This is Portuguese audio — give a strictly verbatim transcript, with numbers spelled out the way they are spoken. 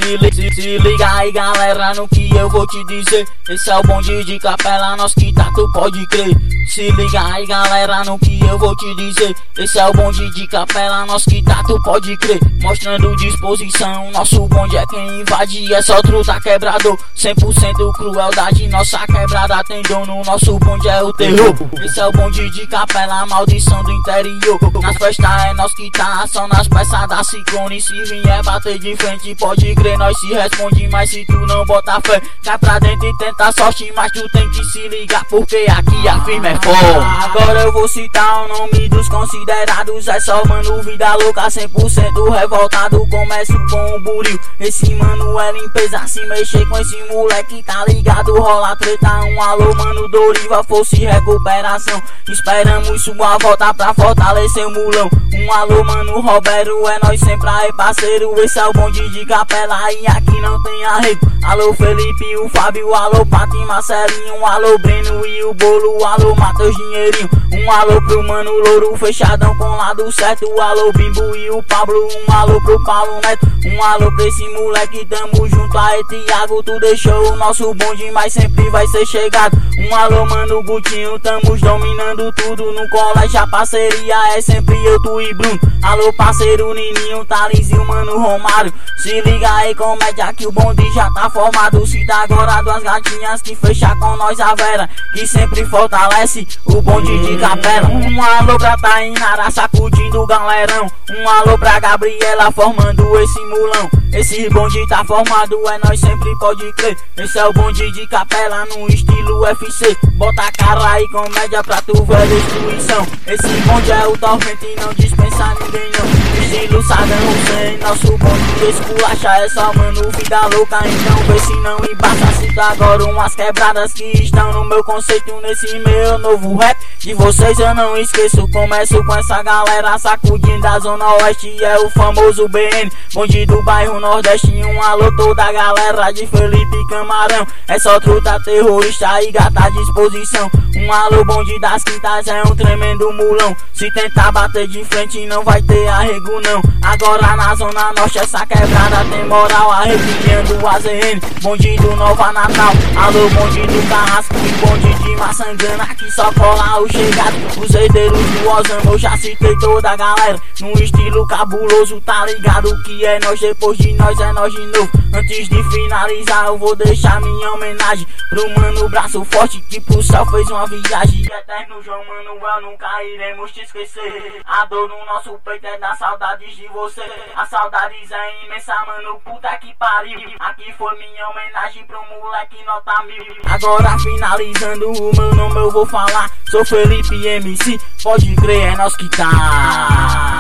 Se, se, se liga aí galera no que eu vou te dizer. Esse é o bonde de Capela, nós que tá, tu pode crer. Se liga aí galera no que eu vou te dizer. Esse é o bonde de Capela, nós que tá, tu pode crer. Mostrando disposição, nosso bonde é quem invade. É só truta quebrador, cem por cento crueldade. Nossa quebrada tem dono, nosso bonde é o terror. Esse é o bonde de Capela, maldição do interior. Nas festas é nós que tá, só nas peças da Ciclone. Se vier bater de frente, pode crer, nós se responde. Mas se tu não bota fé, cai pra dentro e tenta sorte. Mas tu tem que se ligar, porque aqui a firma é forte. Agora eu vou citar o nome dos considerados. É só mano, vida louca, cem por cento revoltado. Começo com o buril, esse mano é limpeza. Se mexer com esse moleque, tá ligado, rola treta. Um alô mano, Doriva, força e recuperação. Esperamos sua volta pra fortalecer o mulão. Um alô mano, Roberto, é nós sempre aí parceiro. Esse é o bonde de Capela e aqui não tem arrego. Alô Felipe, o Fábio, alô Pati, Marcelinho, alô Breno e o Bolo, alô Matheus Dinheirinho. Um alô pro mano Louro, fechadão com lado certo. Alô Bimbo e o Pablo, um alô pro Paulo Neto. Um alô pra esse moleque, tamo junto aí Thiago. Tu deixou o nosso bonde, mas sempre vai ser chegado. Um alô mano Gutinho, tamo dominando tudo. No colégio a parceria é sempre eu, tu e Bruno. Alô parceiro Nininho, Thales e o mano Romário. Se liga aí comédia que o bonde já tá formado. Cita agora duas gatinhas que fecha com nós a Vera, que sempre fortalece o bonde de Capela. Um alô pra Tainara sacudindo o galerão. Um alô pra Gabriela formando esse mulão. Esse bonde tá formado, é nós sempre pode crer. Esse é o bonde de Capela no estilo U F C. Bota a cara e comédia pra tu ver destruição. Esse bonde é o tormento e não dispensa ninguém não. Estilo Saddam Hussein, nosso bonde esculacha. É só mano, vida louca, então vê se não embaça. Cita agora umas quebradas que estão no meu conceito. Nesse meu novo rap de vocês eu não esqueço. Começo com essa galera sacudindo a zona oeste. É o famoso B N, bonde do bairro Nordeste. Um alô toda a galera de Felipe Camarão. É só truta terrorista e gata à disposição. Um alô bonde das quintas, é um tremendo mulão. Se tentar bater de frente não vai ter arrego não. Agora na zona norte essa quebrada tem moral. Arrepiando o A Z N, bonde do Nova Natal. Alô bonde do Carrasco e bonde de Maçangana, que só cola o chegado. Os herdeiros do Osama, eu já citei toda a galera. Num estilo cabuloso, tá ligado que é nós, depois de nós é nós de novo. Antes de finalizar eu vou deixar minha homenagem pro mano Braço Forte, que pro céu fez uma viagem. Eterno João Manuel, nunca iremos te esquecer. A dor no nosso peito é das saudades de você. As saudades é imensa, mano, puta que pariu. Aqui foi minha homenagem pro moleque nota mil. Agora finalizando o meu nome eu vou falar. Sou Felipe M C, pode crer, é nós que tá.